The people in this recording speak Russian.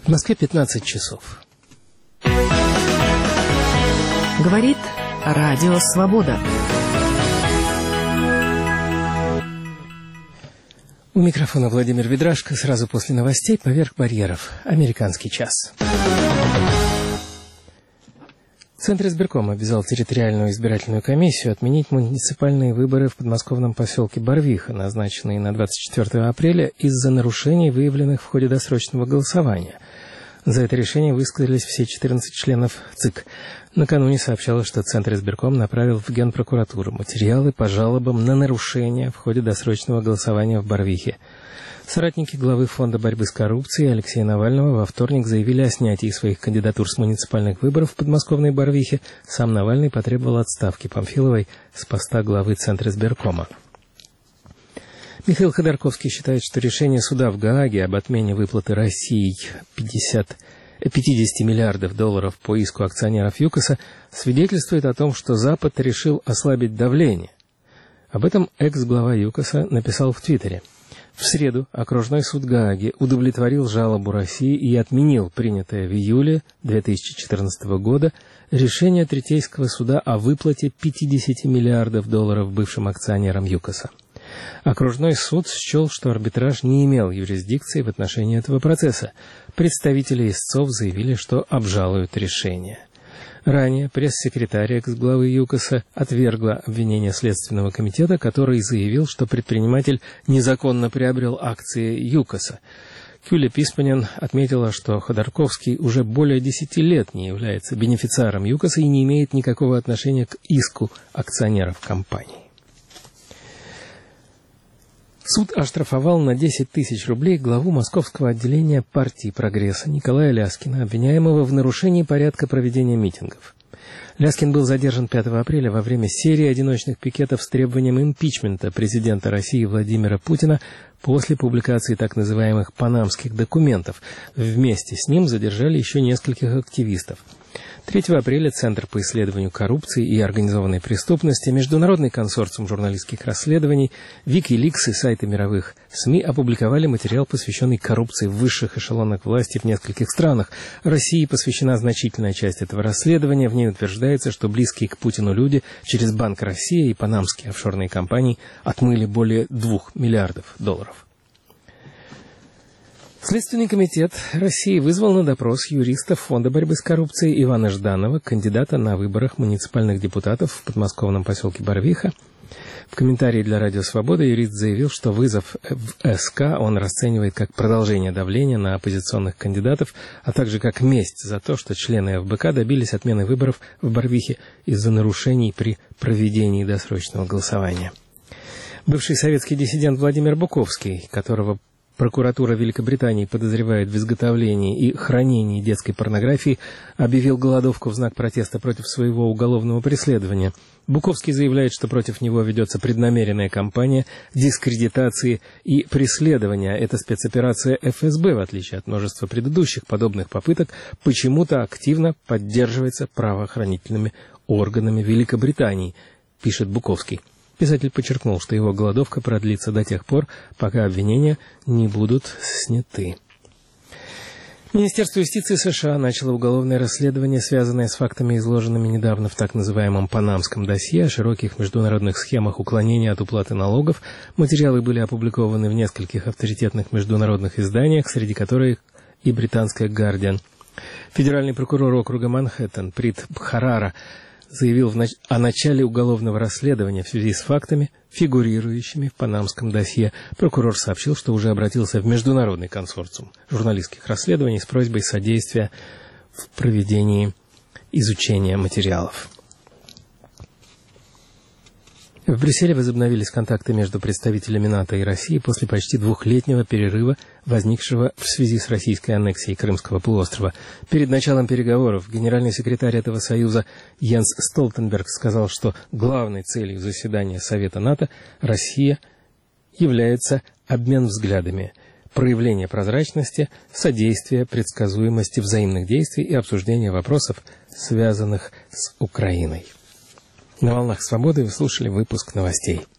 В Москве 15 часов. Говорит Радио Свобода. У микрофона Владимир Ведрашко. Сразу после новостей «Поверх барьеров». Американский час. Центр избиркома обязал территориальную избирательную комиссию отменить муниципальные выборы в подмосковном поселке Барвиха, назначенные на 24 апреля из-за нарушений, выявленных в ходе досрочного голосования. За это решение высказались все 14 членов ЦИК. Накануне сообщалось, что Центр избирком направил в Генпрокуратуру материалы по жалобам на нарушения в ходе досрочного голосования в Барвихе. Соратники главы Фонда борьбы с коррупцией Алексея Навального во вторник заявили о снятии своих кандидатур с муниципальных выборов в подмосковной Барвихе. Сам Навальный потребовал отставки Памфиловой с поста главы Центра избиркома. Михаил Ходорковский считает, что решение суда в Гааге об отмене выплаты России 50 миллиардов долларов по иску акционеров ЮКОСа свидетельствует о том, что Запад решил ослабить давление. Об этом экс-глава ЮКОСа написал в Твиттере. В среду окружной суд Гааги удовлетворил жалобу России и отменил принятое в июле 2014 года решение Третейского суда о выплате 50 миллиардов долларов бывшим акционерам ЮКОСа. Окружной суд счел, что арбитраж не имел юрисдикции в отношении этого процесса. Представители истцов заявили, что обжалуют решение. Ранее пресс-секретарь экс-главы ЮКОСа отвергла обвинение Следственного комитета, который заявил, что предприниматель незаконно приобрел акции ЮКОСа. Кюля Писпанен отметила, что Ходорковский уже более 10 лет не является бенефициаром ЮКОСа и не имеет никакого отношения к иску акционеров компании. Суд оштрафовал на 10 тысяч рублей главу московского отделения партии «Прогресса» Николая Ляскина, обвиняемого в нарушении порядка проведения митингов. Ляскин был задержан 5 апреля во время серии одиночных пикетов с требованием импичмента президента России Владимира Путина после публикации так называемых «панамских документов». Вместе с ним задержали еще нескольких активистов. 3 апреля Центр по исследованию коррупции и организованной преступности, Международный консорциум журналистских расследований, Wikileaks и сайты мировых СМИ опубликовали материал, посвященный коррупции в высших эшелонах власти в нескольких странах. России посвящена значительная часть этого расследования. В ней утверждается, что близкие к Путину люди через Банк России и панамские офшорные компании отмыли более 2 миллиардов долларов. Следственный комитет России вызвал на допрос юристов Фонда борьбы с коррупцией Ивана Жданова, кандидата на выборах муниципальных депутатов в подмосковном поселке Барвиха. В комментарии для Радио Свобода юрист заявил, что вызов в СК он расценивает как продолжение давления на оппозиционных кандидатов, а также как месть за то, что члены ФБК добились отмены выборов в Барвихе из-за нарушений при проведении досрочного голосования. Бывший советский диссидент Владимир Буковский, которого прокуратура Великобритании подозревает в изготовлении и хранении детской порнографии, объявил голодовку в знак протеста против своего уголовного преследования. Буковский заявляет, что против него ведется преднамеренная кампания дискредитации и преследования. Эта спецоперация ФСБ, в отличие от множества предыдущих подобных попыток, почему-то активно поддерживается правоохранительными органами Великобритании, пишет Буковский. Писатель подчеркнул, что его голодовка продлится до тех пор, пока обвинения не будут сняты. Министерство юстиции США начало уголовное расследование, связанное с фактами, изложенными недавно в так называемом «панамском досье» о широких международных схемах уклонения от уплаты налогов. Материалы были опубликованы в нескольких авторитетных международных изданиях, среди которых и британская «Гардиан». Федеральный прокурор округа Манхэттен Прит Бхарара заявил о начале уголовного расследования в связи с фактами, фигурирующими в панамском досье. Прокурор сообщил, что уже обратился в Международный консорциум журналистских расследований с просьбой содействия в проведении изучения материалов. В Брюсселе возобновились контакты между представителями НАТО и России после почти двухлетнего перерыва, возникшего в связи с российской аннексией Крымского полуострова. Перед началом переговоров генеральный секретарь этого союза Йенс Столтенберг сказал, что главной целью заседания Совета НАТО Россия является обмен взглядами, проявление прозрачности, содействие предсказуемости взаимных действий и обсуждение вопросов, связанных с Украиной. На волнах Свободы вы слушали выпуск новостей.